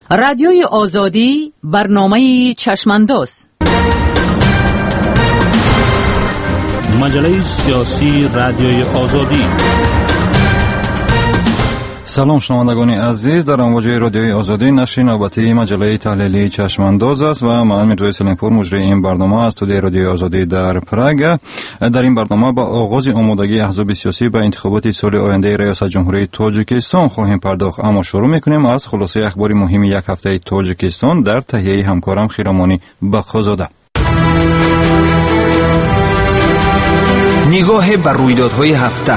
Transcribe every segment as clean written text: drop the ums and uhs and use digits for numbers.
رادیوی آزادی، برنامه چشمانداز. مجله سیاسی رادیوی آزادی. سلام شنوندگان عزیز، در امواج رادیوی آزادی نشر نوبتی مجله تحلیلی چشمانداز است و من میرزا سلیمپور مجری این برنامه از استودیوی رادیوی آزادی در پراگ. در این برنامه با آغاز آمادگی احزاب سیاسی به انتخابات سال آینده ریاست جمهوری تاجیکستان خواهیم پرداخت، اما شروع میکنیم از خلاصه اخبار مهم یک هفته تاجیکستان در تهیه همکارم خیرامانی بخشزاده. نگاه بر رویدادهای هفته.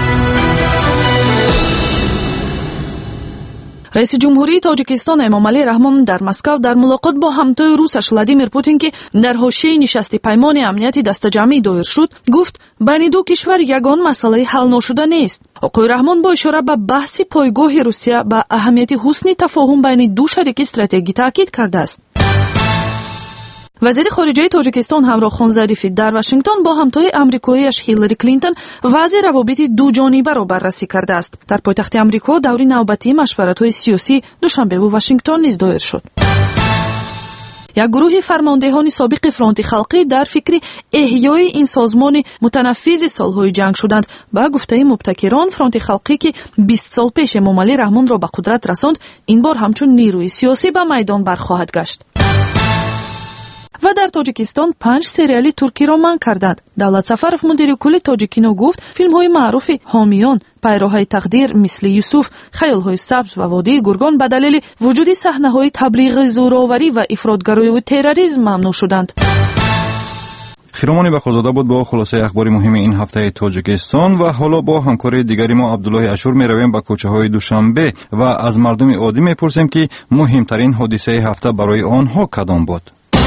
رئیس جمهوری تاجیکستان امامعلی رحمان در مسکو در ملاقات با همتای روسش ولادیمیر پوتین که در حاشیه نشست پیمان امنیتی دسته‌جمعی دایر شد، گفت بین دو کشور یگان مسئله حل نشده نیست. آقای رحمان با اشاره به بحث پایگاه روسیه به اهمیت حسن تفاهم بین دو شریک استراتژیکی تاکید کرده است. وزیر خارجه تاجیکستان همراه ظریفی در واشنگتن با همتای آمریکایی‌اش هیلاری کلینتون وضع روابط دو جانبه را بررسی کرده است. در پایتخت آمریکا دوره نوبتی مشورت‌های سیاسی دوشنبه و واشنگتن نیز دایر شد. یک گروه فرماندهان سابق فرانت خلقی در فکر احیای این سازمان متنفذ سالهای جنگ شدند. با گفته مبتکران، فرانت خلقی که 20 سال پیش امامعلی رحمان را به قدرت رساند، این بار همچون نیروی سیاسی به میدان برخواهد گشت. و در تاجیکستان 5 سریالی ترکی را منع کردند. دولت سفرов مدیر کل تاجیکینو گفت فیلم‌های معروف حامیان، پیروهای تقدیر مثل یوسف، خیال‌های سبز و وادی گرگان به دلیل وجود صحنه‌های تبلیغ زوراوری و افراطگرایی و تروریسم ممنوع شدند. خیرامانی بخشزاده بود با خلاصه اخبار مهم این هفته تاجیکستان و حالا با همکار دیگری ما عبدالله اشور میرویم به کوچه‌های دوشنبه و از مردم عادی میپرسیم که مهمترین حادثه هفته برای آنها کدام بود.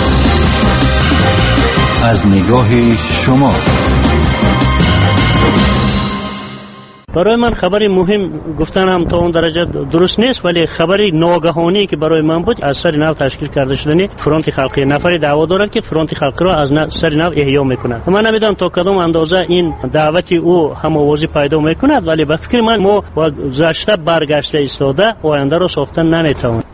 از نگاه شما. برای من خبری مهم گفتنم تا اون درجه درست نیست، ولی خبری ناگهانی که برای من بود از سر نو تشکیل کرده شدن فرانت خلقی. نفری دعوا دارد که فرانت خلقی را از سر نو احیا میکنه. من نمیدونم تا کدام اندازه این دعوتی او هم آوازی پیدا میکند، ولی به فکر من ما با گذشته برگشته ایستاده آینده را ساختن نمیتوانیم.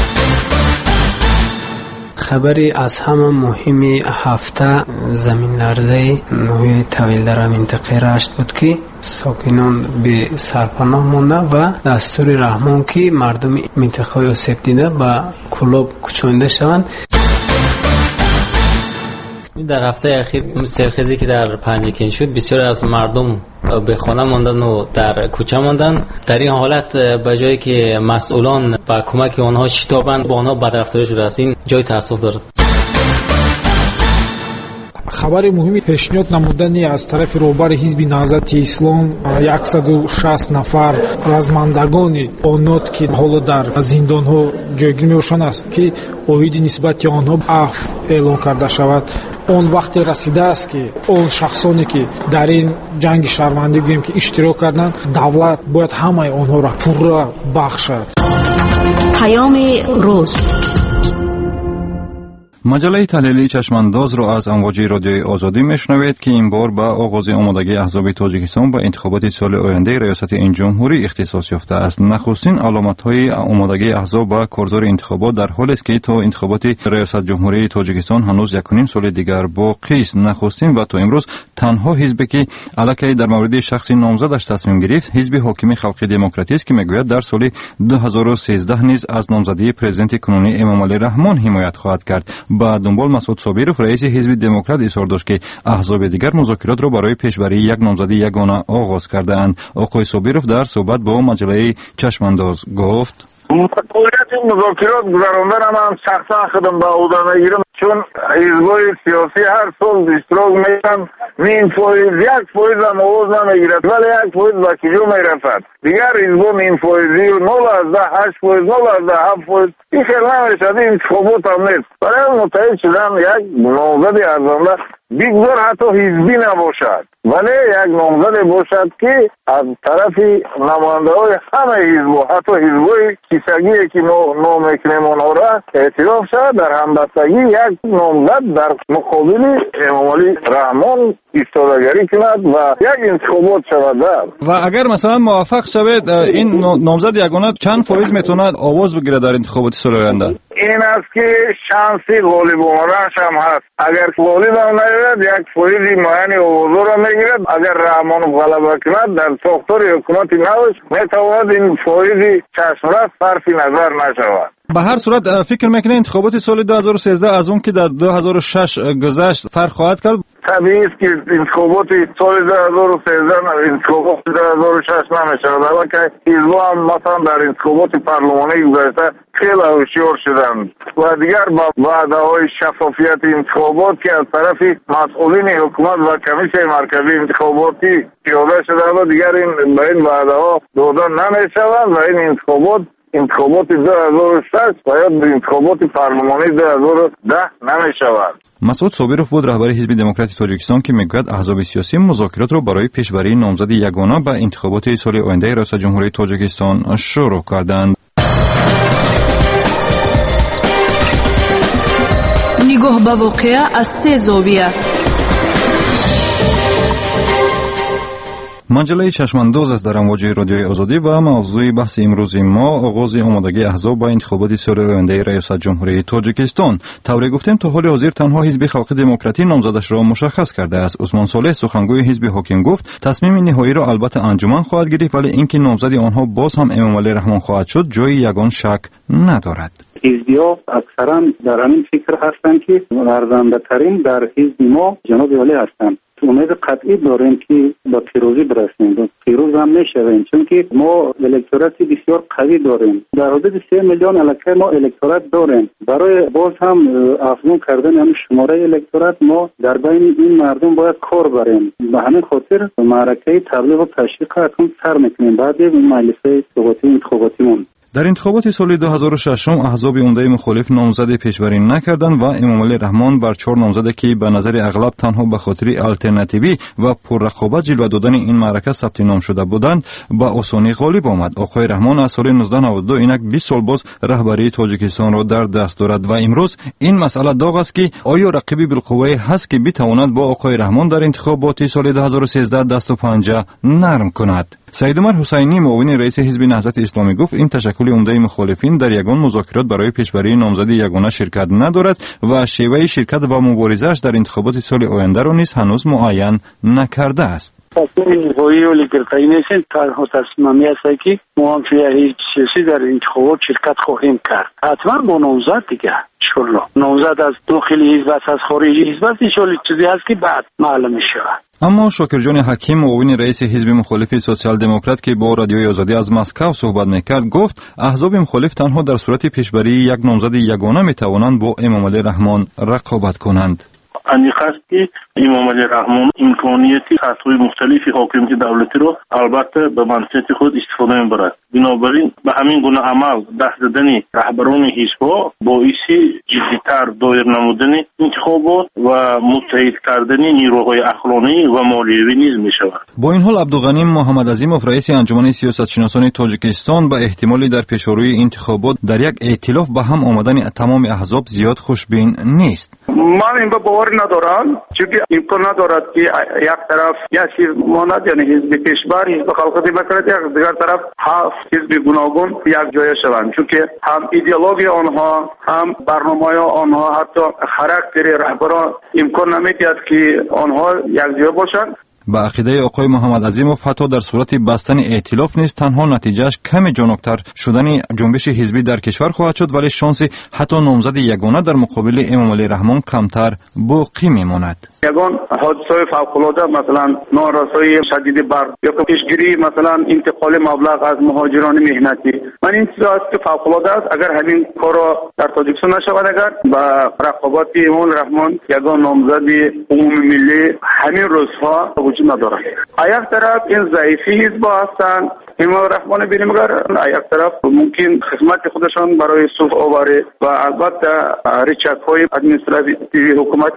خبری از همه مهمی هفته زمین لرزه نوعی طویل در منطقه رشت بود که ساکنان به سرپناه مانده و دستور رحمان که مردم منطقه آسیب دیده به کلاب کشانده شوند. در هفته اخیر سیلخیزی که در پنجکین شد، بسیار از مردم به خانه ماندن و در کوچه ماندن. در این حالت به جایی که مسئولان با کمک آنها شتابند، با آنها بدرفتاری شده است. این جای تاسف دارد. خبر مهمی پیشنهاد نمودنی از طرف رهبر حزب نهضت اسلام 160 نفر رزمندگان آنات که حالا در زندان‌ها جایگیر می‌باشند است که اویدی نسبت آنها عفو اعلام کرده شود. اون وقت رسیده است که اون شخصانی که در این جنگ شرمندگی که اشتراک کردند، دولت باید همه آنها را پورا بخشد. پیام روز. مجله تحلیلی چشمانداز را از امواج رادیوی آزادی میشنوید که این بار با آغاز آمادگی احزاب تاجیکستان به انتخابات سال آینده ریاست این جمهوری اختصاص یافته است. نخستین علامت‌های آمادگی احزاب با کارزار انتخابات در حالی است که تا انتخابات ریاست جمهوری تاجیکستان هنوز 1.5 سال دیگر باقی است. نخستین و تا امروز تنها حزبی که علاقه در مورد شخص نامزدش تصمیم گرفت، حزب حاکم خلق دموکراتی است که میگوید در سال 2013 نیز از نامزدی پرزیدنت کنونی امامعلی رحمان حمایت خواهد کرد. با دنبال مسعود صابرов رئیس حزب دموکرات اصرار داشت که احزاب دیگر مذاکرات را برای پیشبری یک نامزدی یگانه آغاز کرده‌اند. آقای صابرов در صحبت با مجله چشمانداز گفت: مسئولیت مذاکرات گذراندن هم شخصا خودم به عهده میگیرم، چون حزبای سیاسی هر سال اشتراک میکنن، نیم فایز 1% هم آواز نمیگیرد، ولی 1% به کجا میرسد؟ دیگر حزبا نیم فایزی و 0.8%، 0.7% این خیلی نمیرسد. این انتخابات هم نیست. برای متحد شدن یک نامزد ارزنده بگذار حتی حزبی نباشد، ولی یک نامزد باشد که از طرف نماینده‌های همه حزب، حتی حزب‌های کیسگی که نام میکنیم آنها را اعتراف شد، در همبستگی یک نامزد در مقابل امام علی رحمان ایستادگی کند و یک انتخابات شود. و اگر مثلا موفق شود این نامزد یگانه چند فایز میتوند آواز بگیره در انتخابات سال آینده؟ این است که شانسی غالب آمدنش هم هست. اگر غالب هم نیاید یک فایز معین آوازا را میگیرد. اگر رحمانov غلبه کند در ساختار حکومت نوش میتواند این فایز چشمرس صرف نظر نشود. به هر صورت فکر میکنه انتخابات سال 2013 از اون که در 2006 گذشت فرق خواهد کرد؟ طبیعی است که انتخابات سال 2013 انتخابات 2006 نمیشود. اما که حزب‌ها هم مثلا در انتخابات پارلمانی گذشته خیلی هوشیار شدند و دیگر با وعده‌های شفافیت انتخابات که از طرف مسئولین حکومت و کمیسیون مرکزی انتخاباتی پیاده شده و دیگر این به این وعده‌ها دادن نمیشود و این انتخابات 2006 باید به انتخابات پارلمانی 2010 نمیشود. مسعود صابرов بود رهبر حزب دموکرات تاجیکستان که میگوید احزاب سیاسی مذاکرات را برای پیشبری نامزد یگانه به انتخابات سال آینده ریاست جمهوری تاجیکستان شروع کردند. نگاه به واقعه از سه زاویه. مجله چشمانداز است در امواج رادیوی آزادی و موضوع بحث امروز ما آغاز آمادگی احزاب با انتخابات سال آینده ریاست جمهوری تاجیکستان. طوری گفتیم تا حال حاضر تنها حزب خلق دموکراتی نامزدش را مشخص کرده است. عثمان صالح سخنگوی حزب حاکم گفت تصمیم نهایی را البته انجمن خواهد گرفت، ولی اینکه نامزد آنها باز هم امام علی رحمان خواهد شد جای یگان شک ندارد. حزبی‌ها اکثرا در همین فکر هستند که ارزنده ترین در حزب ما جناب علی هستند. امید قطعی داریم که با پیروزی برسیم. پیروز هم میشویم چون که ما الکتورات بسیار قوی داریم. در حدود 3 میلیون الکه ما الکتورات داریم. برای باز هم افزون کردن همین شماره الکتورات ما در بین این مردم باید کار بریم. به همین خاطر معرکه تبلیغ و تشویق اکنون سر میکنیم بعد این مجلس انتخاباتیمون. در انتخابات سال 2006 احزاب عمده مخالف نامزد پیشبری نکردند و امام علی رحمان بر 4 نامزد که به نظر اغلب تنها به خاطر آلترناتیوی و پررقابت جلوه دادن این معرکه ثبت نام شده بودند با آسانی غالب آمد. آقای رحمان از سال 1992 اینک 20 سال باز رهبری تاجیکستان را در دست دارد و امروز این مسئله داغ است که آیا رقیبی بالقوه هست که بتواند با آقای رحمان در انتخابات سال 2013 دست و پنجه نرم کند؟ سید عمر حسینی معاون رئیس حزب نهضت اسلامی گفت این تشکل عمده مخالفین در یگان مذاکرات برای پیشبری نامزد یگانه شرکت ندارد و شیوه شرکت و مبارزه‌اش در انتخابات سال آینده را نیز هنوز معین نکرده است. تصمیم نهایی ولی گرفتنی نیستیم. تنها تصمیمی است که ما هم توی حزب سیاسی در انتخابات شرکت خواهیم کرد. حتما با نامزد دیگه انشالله. نامزد از داخل حزب از خارج حزب است انشالله چیزی هست که بعد معلوم میشه. اما شاکرجان حکیم معاون رئیس حزب مخالف سوسیال دموکرات که با رادیوی آزادی از مسکو صحبت میکرد گفت احزاب مخالف تنها در صورت پیشبری یک نامزد یگانه میتوانند با امام علی رحمان رقابت کنند. انیخ است که امام علی رحمان امکانیت سطح‌های مختلفی حاکمیت دولتی را البته به منفعت خود استفاده می‌برد. بنابراین به همین گونه عمل دست دادن رهبران حزب‌ها باعث جدی‌تر دایر نمودن انتخابات و متحد کردن نیروهای عقلانی و مالیوی نیز می‌شود. با این حال عبدالغنی محمد عظیمов رئیس انجمن سیاستشناسان تاجیکستان به احتمالی در پیشروی انتخابات در یک ائتلاف به هم آمدن تمام احزاب زیاد خوشبین نیست. من این باور ندارم چون امکان ندارد که یک طرف یک چیز ماند یعنی حزب پیشبر حزب خلق دموکراتی یک دیگر طرف حزب گوناگون یک جای شوند چون که هم ایدئولوژی آنها هم برنامه آنها حتی خاراکتر رهبران امکان نمیدهد که آنها یک جای باشند. به عقیده آقای محمد عظیمov حتی در صورت بستن ائتلاف نیست تنها نتیجهش کمی جانکتر شدن جنبش حزبی در کشور خواهد شد ولی شانس حتی نامزد یگانه در مقابل امام علی رحمان کمتر باقی میماند. یگان حادثه فوق‌العاده مثلا نارسایی شدید برق یا پیشگیری مثلا انتقال مبلغ از مهاجران مهنتی من این چیز است که فوق‌العاده است اگر همین کارا در تاجیکستان نشود اگر با رقابت امام رحمان یگان نامزد عمومی ملی همین روزها ندارد. یک طرف این ضعیفی حزب هستند امام رحمان بینیم اگر یک طرف ممکن خدمت خودشان برای صلح آوری و البته ریچک های ادمنستراتیوی حکومتی است.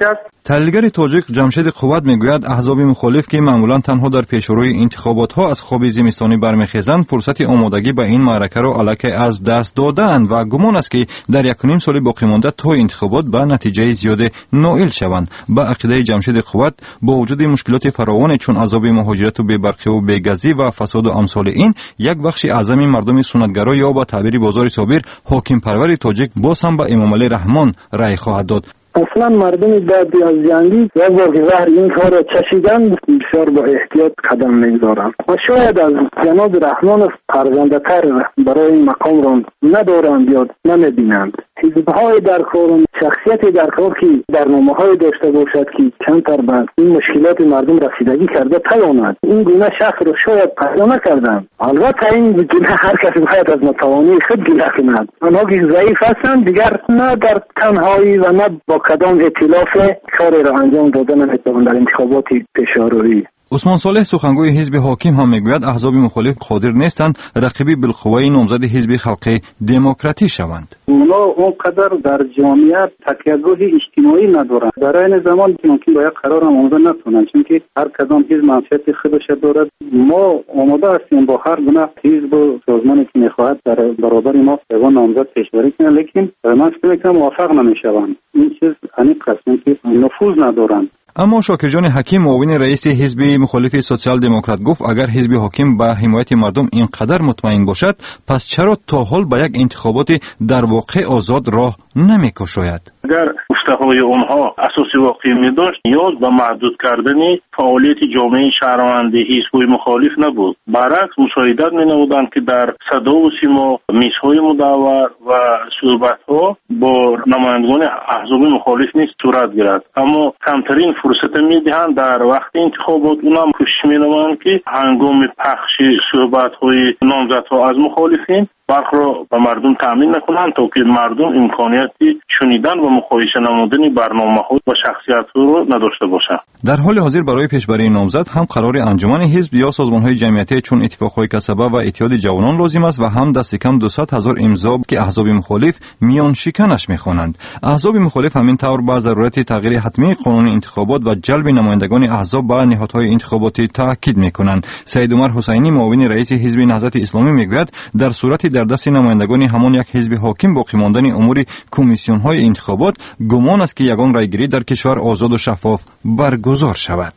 تحلیلگر تاجیک جمشید قوت میگوید احزاب مخالف که معمولا تنها در پیشروی انتخابات ها از خواب زمستانی برمیخیزند فرصت آمادگی به این معرکه را الکی از دست دادند و گمان است که در 1.5 سال باقی مانده تا انتخابات به نتیجه زیاد نائل شوند. با عقیده جمشید قوت با وجود مشکلات فراوان چون عذاب مهاجرت و بی‌برخی و بی‌گزی و فساد و امثال این، یک بخش اعظم مردم سنتگرا یا با تعبیر بازار صابر حاکم پرور تاجیک باز هم به امامعلی رحمان رأی خواهد داد. اصلا مردم بعد از جنگی یا با زهر این کار را چشیدن بسیار با احتیاط قدم میگذارند و شاید از جناب رحمان فرزنده تر برای این مقام را ندارند یا نمیبینند. حزب‌های در کار، شخصیتی در کار که برنامه‌های داشته باشد که کمتر به این مشکلات مردم رسیدگی کرده تواند این گونه شخص را شاید پیدا نکردند. البته این گونه هر کس باید از ناتوانی خود گله کند. آنها که ضعیف هستند دیگر نه در تنهایی و نه با کدام ائتلاف کاری را انجام دادن نمیتوانند در انتخابات پیش‌روی. عثمان صالح سخنگوی حزب حاکم هم میگوید احزاب مخالف قادر نیستند رقیبی بالقوه نامزد حزب خلق دموکراتی شوند. اونا اونقدر در جامعه تکیهگاه اجتماعی ندارند. در این زمان ممکن باید قرار آماده نتونند چون که هر کدام حزب منفعت خودش دارد. ما آماده هستیم با هر گونه حزب و سازمانی که میخواهد در برابر ما اون نامزد پیشبری کنند، لیکن من فکر میکنم موافق نمیشوند. این چیز عمیق است که نفوذ ندارند. اما شاکرجان حکیم معاون رئیس حزب مخالف سوسیال دموکرات گفت اگر حزب حاکم به حمایت مردم اینقدر مطمئن باشد پس چرا تا حال به یک انتخابات در واقع آزاد راه نمی‌گشاید؟ اگر گفته‌های اونها اساس واقعی می‌داشت نیاز به محدود کردن فعالیت جامعه شهروندی حزب‌های مخالف نبود. برعکس مشاهدت می‌نمودند که در صدا و سیما میزهای مدور و صحبت‌ها با نمایندگان احزاب مخالف نیز صورت گرفت، اما کمترین فرصت می‌دهند در وقت انتخابات. اونم کوشش می‌نمایند که هنگام پخش صحبت‌های نامزدها از مخالفین برخ را به مردم تأمین نکنند تا که مردم امکانیتی شنیدن و مقایسه نمودن برنامه‌ها و شخصیت‌ها را نداشته باشند. در حال حاضر برای پیشبری نامزد هم قرار انجمن حزب یا سازمان‌های جمعیتی چون اتفاق‌های کسبه و اتحاد جوانان لازم است و هم دست کم 200,000 امضا که احزاب مخالف میان شکنش می‌خوانند. احزاب مخالف همین طور با ضرورت تغییر حتمی قانون انتخابات و جلب نمایندگان احزاب به نهادهای انتخاباتی تاکید می‌کنند. سید عمر حسینی معاون رئیس حزب نهضت اسلامی میگوید در صورت در دست نمایندگان همان یک حزب حاکم باقی ماندن امور کمیسیون‌های انتخابات گمان است که یگان رایگیری در کشور آزاد و شفاف برگزار شود.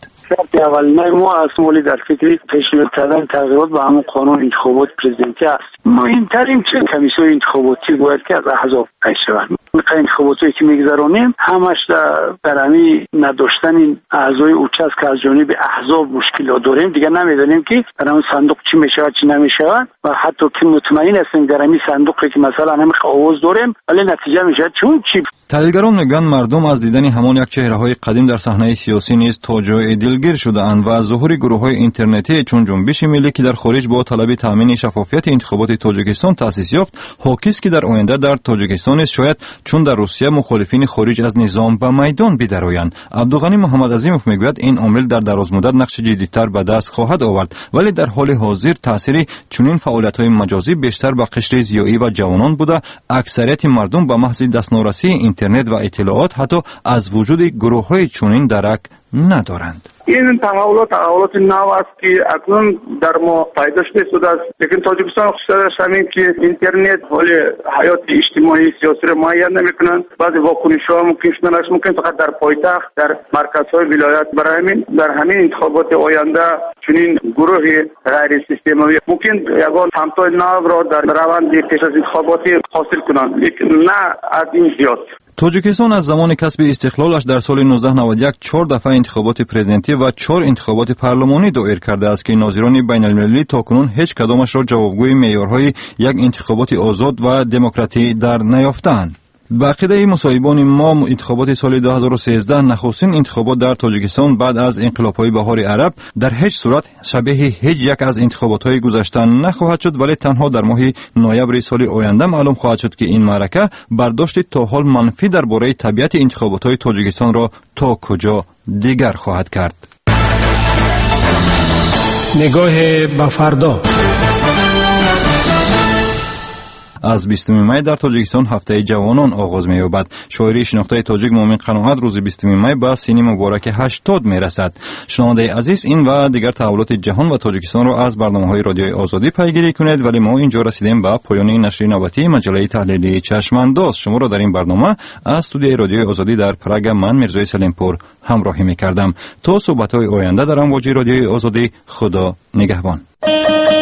اول ما اصولی در فکری پیشنهاد کردن تغییرات به همون قانون انتخابات پرزیدنتی است. ما این تریم چه کمیسیون انتخاباتی باید که از احزاب پیش شود. انتخاباتی که میگذرانیم همش در همین نداشتن این اعضای اوچست که از جانب احزاب مشکلات داریم دیگه نمیدونیم که در همون صندوق چی میشود چی نمیشود و حتی که مطمئن هستیم در همین صندوقی که مثلا همین آواز داریم ولی نتیجه میشه چون چی. تحلیلگران میگن مردم از دیدن همان یک چهره‌های قدیم در صحنه سیاسی نیز توجه دلگیر شده‌اند و از ظهور گروه‌های اینترنتی چون جنبش ملی که در خارج با طلب تامین شفافیت انتخابات تاجیکستان تأسیس یافت حاکی است که در آینده در تاجیکستان شاید چون در روسیه مخالفین خارج از نظام به میدان بیدرآیند. عبدالغنی محمد عظیموف میگوید این عامل در دراز مدت نقش جدی‌تر به دست خواهد آورد ولی در حال حاضر تأثیر چنین فعالیت‌های مجازی بیشتر به قشر ضیاعی و جوانان بوده. اکثریت مردم به محض دسترسی اینترنت و اطلاعات حتی از وجود گروه‌های چنین درک ندارند. این تحولات نو است که اکنون در ما پیدا شده است، لیکن تاجیکستان خصوصیتش همین که اینترنت حال حیات اجتماعی سیاسی را معین نمی‌کنند. بعضی واکنش‌ها ممکن فقط در پایتخت در مرکزهای ولایت. برای همین در همین انتخابات آینده چنین گروه غیر سیستمی ممکن یگان همتای نو را در روند پیش از انتخاباتی حاصل کنند، لیکن نه از این زیاد. تاجیکستان از زمان کسب استقلالش در سال 1991 4 دفعه انتخابات پرزیدنتی و 4 انتخابات پارلمانی دایر کرده است که ناظران بین المللی تاکنون هیچ کدامش را جوابگوی معیارهای یک انتخابات آزاد و دموکراتی در نیافتند. با عقیده مصاحبان ما انتخابات سال 2013 نخستین انتخابات در تاجیکستان بعد از انقلاب‌های بهار عرب در هیچ صورت شبیه هیچ یک از انتخابات‌های گذشته نخواهد شد ولی تنها در ماه نوامبر سال آینده معلوم خواهد شد که این معرکه برداشت تا حال منفی درباره طبیعت انتخابات‌های تاجیکستان را تا کجا دیگر خواهد کرد. نگاه به فردا. از 20 می در تاجیکستان هفته جوانان آغاز می‌یابد. شاعری شناخته تاجیک مومن قناعت روز 20 می به سین مبارک 80 میرسد. شنونده عزیز، این و دیگر تحولات جهان و تاجیکستان را از برنامه‌های رادیوی آزادی پیگیری کنید، ولی ما اینجا رسیدیم به پایان نشر نوبتی مجله تحلیلی چشمانداز. شما را در این برنامه از استودیوی رادیوی آزادی در پراگ من میرزای سلیمپور همراهی می‌کردم. تا صحبت‌های آینده در امواج رادیوی آزادی، خدا نگهبان.